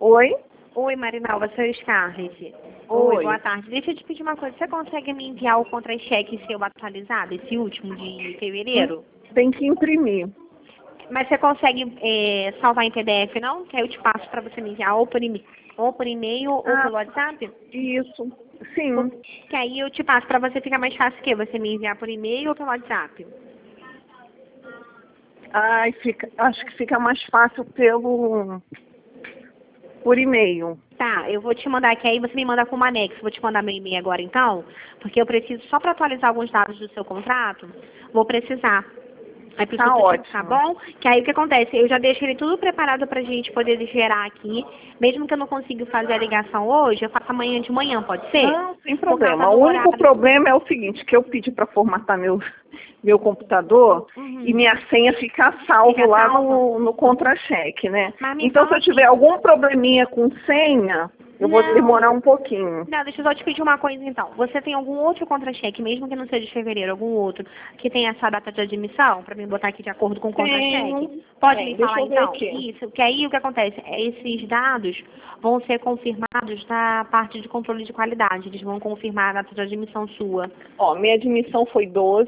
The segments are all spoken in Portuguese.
Oi? Oi, Marinalva, sou Scarlett. Oi. Boa tarde. Deixa eu te pedir uma coisa. Você consegue me enviar o contra-cheque seu atualizado, esse último de fevereiro? Tem que imprimir. Mas você consegue salvar em PDF, não? Que aí eu te passo para você me enviar ou por e-mail ou pelo WhatsApp? Isso. Sim. Que aí eu te passo para você ficar mais fácil que você me enviar por e-mail ou pelo WhatsApp? Ai, acho que fica mais fácil por e-mail. Tá, eu vou te mandar aqui, aí você me manda com uma anexo. Vou te mandar meu e-mail agora então, porque eu preciso, só para atualizar alguns dados do seu contrato, vou precisar. Aí Tá ótimo. tá bom? Que aí o que acontece? Eu já deixo ele tudo preparado pra gente poder gerar aqui. Mesmo que eu não consiga fazer a ligação hoje, eu faço amanhã de manhã, pode ser? Não, sem Por causa problema. do O único horário. problema é o seguinte, que eu pedi para formatar meu computador e minha senha fica salvo Fica lá salvo? no contra-cheque, né? Mas me Então, se fala eu tiver aqui. algum probleminha com senha, eu vou Não. demorar um pouquinho. Não, deixa eu só te pedir uma coisa então. Você tem algum outro contra-cheque, mesmo que não seja de fevereiro, algum outro, que tenha essa data de admissão, pra mim botar aqui de acordo com o contra-cheque? Pode me Deixa falar eu ver então? aqui. Isso, que aí o que acontece? Esses dados vão ser confirmados na parte de controle de qualidade. Eles vão confirmar a data de admissão sua. Ó, minha admissão foi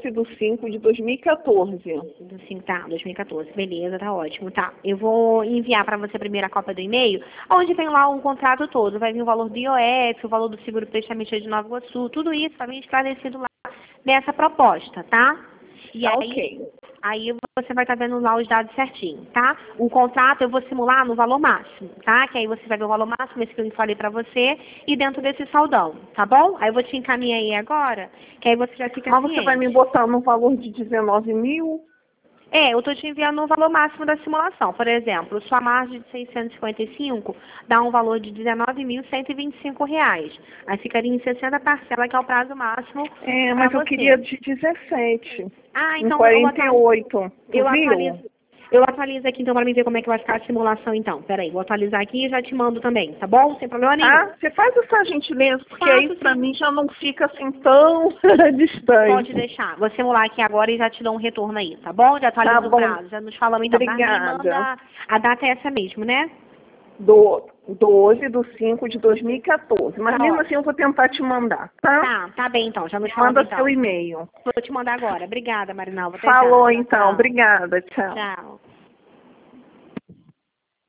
12/5/2014. Do 5, tá, 2014. Beleza, tá ótimo. Tá, eu vou enviar pra você a primeira cópia do e-mail, onde tem lá um contrato todo. Vai vir o valor do IOF, o valor do seguro prestamista de Nova Iguaçu, tudo isso tá bem esclarecido lá nessa proposta, tá? E Tá, aí, ok. aí você vai estar vendo lá os dados certinho, tá? O contrato eu vou simular no valor máximo, tá? Que aí você vai ver o valor máximo, esse que eu falei pra você, e dentro desse saldão, tá bom? Aí eu vou te encaminhar aí agora, que aí você já fica Mas você vai me ciente. botar no valor de 19 mil? Eu estou te enviando o valor máximo da simulação. Por exemplo, sua margem de 655 dá um valor de R$ 19.125. Aí ficaria em 60 parcelas, que é o prazo máximo É, para mas eu você. queria de 17. Ah, Em então 48. Tu eu viu? atualizo aqui então para mim ver como é que vai ficar a simulação então. Peraí, vou atualizar aqui e já te mando também, tá bom? Sem problema nenhum. Tá? Você faz essa gentileza, porque Faço aí pra sim. mim já não fica assim tão Pode distante. deixar. Vou simular aqui agora e já te dou um retorno aí, tá bom? Já Tá atualizo o bom. prazo. Já nos falamos então. Mas me Obrigada. manda. A data é essa mesmo, né? 12/5/2014. Mas Tá mesmo assim ótimo. eu vou tentar te mandar, tá? Tá bem então, já nos falamos Manda então. seu e-mail. Vou te mandar agora. Obrigada, Marinalva. Até já. Falou Tchau, então. tchau. Obrigada. Tchau. Tchau.